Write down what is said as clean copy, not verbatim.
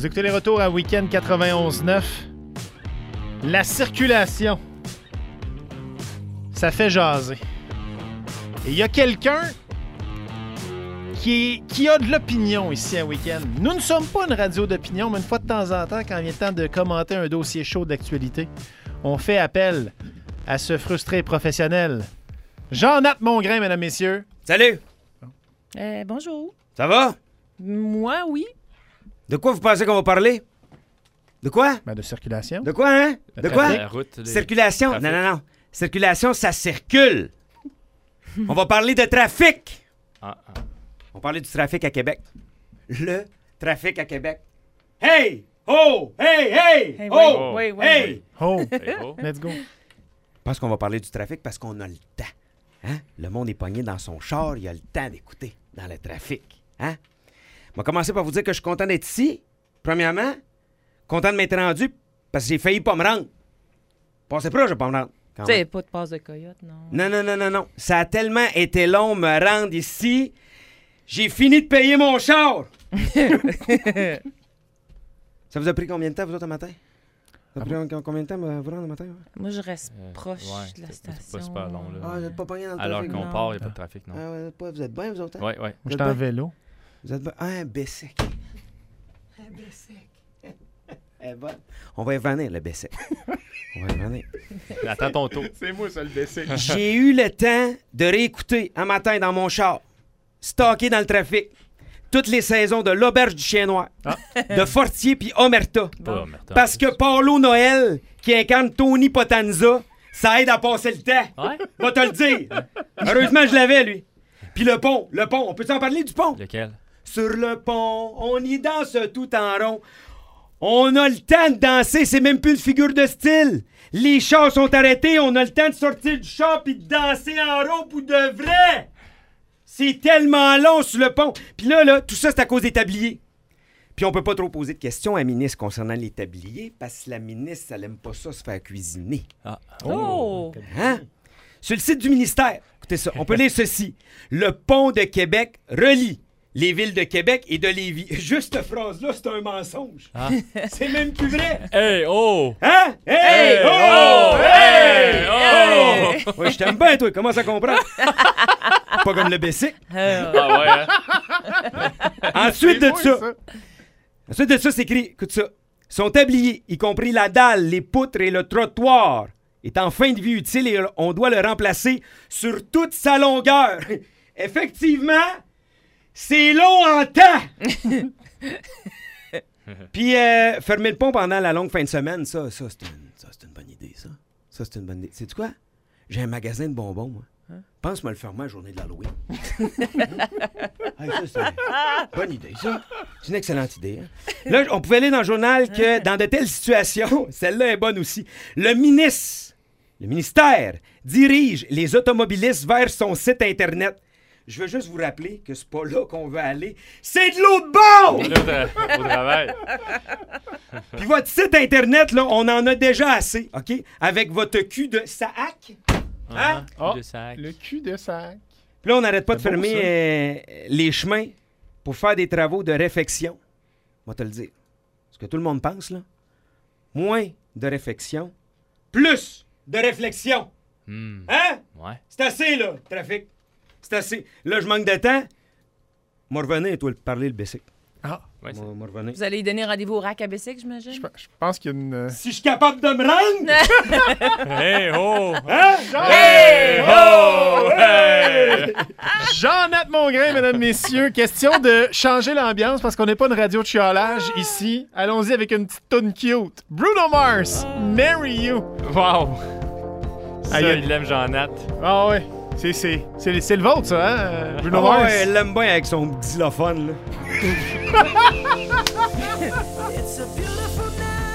Vous écoutez les retours à Week-end 91.9. La circulation, ça fait jaser. Et il y a quelqu'un qui a de l'opinion ici à Week-end. Nous ne sommes pas une radio d'opinion, mais une fois de temps en temps, quand il vient le temps de commenter un dossier chaud d'actualité, on fait appel à ce frustré professionnel. Jean-Nat Mongrain, mesdames, messieurs. Salut! Bonjour. Ça va? Moi, oui. De quoi vous pensez qu'on va parler? De quoi? Ben, de circulation. De quoi, hein? De quoi? La route, Circulation? trafic. Non. Circulation, ça circule. On va parler de trafic. On va parler du trafic à Québec. Le trafic à Québec. Hey! Oh! Hey! Hey! Hey, Oh! oui. Hey! Oh, Hey, oh. let's go. Je pense qu'on va parler du trafic parce qu'on a le temps. Hein? Le monde est pogné dans son char, il a le temps d'écouter dans le trafic. Hein? On va commencer par vous dire que je suis content d'être ici. Premièrement, content de m'être rendu parce que j'ai failli pas me rendre. Passez proche, je vais pas me rendre. quand Tu sais, même. pas de passe de coyote, non. Non. Ça a tellement été long me rendre ici. J'ai fini de payer mon char. Ça vous a pris combien de temps, vous autres, un matin? Ça a pris combien de temps vous rendre un matin? Ouais? Moi, je reste proche de la c'est pas station. super long, là. Ah, vous n'êtes pas pogné dans le Alors trafic? qu'on non. part, il n'y a pas de trafic, non. Ah, ouais, vous êtes bien, vous autres? Hein? Ouais. Moi, j'étais en vélo. Vous êtes bien? Ah, un Bessic. Un Bessic. Elle est bonne. On va y revenir, le Bessic. On va y revenir. Attends ton tour. C'est moi, ça, le décès. J'ai eu le temps de réécouter un matin dans mon char, stocké dans le trafic, toutes les saisons de l'Auberge du Chien Noir, de Fortier puis Omerta. Pas Omerta. Parce que Paulo Noël, qui incarne Tony Potenza, ça aide à passer le temps. Ouais? Va te le dire. Heureusement, je l'avais, lui. Puis le pont. On peut en parler du pont? Lequel? Sur le pont, on y danse tout en rond. On a le temps de danser, c'est même plus une figure de style. Les chars sont arrêtés, on a le temps de sortir du char puis de danser en rond pour de vrai. C'est tellement long sur le pont. Puis là, tout ça, c'est à cause des tabliers. Puis on peut pas trop poser de questions à la ministre concernant les tabliers parce que la ministre, elle aime pas ça se faire cuisiner. Oh! Hein? Sur le site du ministère, écoutez ça, on peut lire ceci. Le pont de Québec relie les villes de Québec et de Lévis. Juste cette phrase-là, c'est un mensonge. C'est même plus vrai. Hey, oh! Hein? Hey! Oh! Hey! Oh! Oh! Ouais, je t'aime bien, toi. Commence à comprendre. Pas comme le Bessic. Ah ouais, hein? Ensuite de ça, c'est écrit, écoute ça. Son tablier, y compris la dalle, les poutres et le trottoir, est en fin de vie utile et on doit le remplacer sur toute sa longueur. Effectivement, c'est long en temps. Puis fermer le pont pendant la longue fin de semaine, ça c'est une bonne idée, ça. Ça, c'est une bonne idée. Sais-tu quoi? J'ai un magasin de bonbons, moi. Pense-moi le fermer la journée de l'Halloween. Hey, ça, c'est une bonne idée, ça. C'est une excellente idée. Hein? Là, on pouvait lire dans le journal que dans de telles situations, celle-là est bonne aussi, le ministère dirige les automobilistes vers son site Internet. Je veux juste vous rappeler que c'est pas là qu'on veut aller. C'est de l'autre bord! Au travail. Puis votre site Internet, là, on en a déjà assez, OK? Avec votre cul de sac. Hein? De sac. Le cul de sac. Puis là, on n'arrête pas de C'est beau, fermer les chemins pour faire des travaux de réfection. On va te le dire. Ce que tout le monde pense, là. Moins de réfection, plus de réflexion. Hein? Ouais. C'est assez, là, trafic. C'est assez. Là, je manque de temps. Moi, revenez, toi, parler le Bessic. Ah, Ouais, c'est... Moi, revenez. Vous allez donner rendez-vous au rack à Bessic, j'imagine? je pense qu'il y a une... Si je suis capable de me rendre! Hey, oh! Hein? Hey! Oh! Hey! Jean-Nat Mongrain, mesdames, messieurs. Question de changer l'ambiance parce qu'on n'est pas une radio de chiolage ici. Allons-y avec une petite toune cute. Bruno Mars, Marry You. Wow! Ça, Aïe. il aime Jean-Nat. Ah ouais, c'est le vôtre, ça, hein, Bruno Ah Mars? ouais, elle l'aime bien avec son xylophone, là. It's a beautiful day.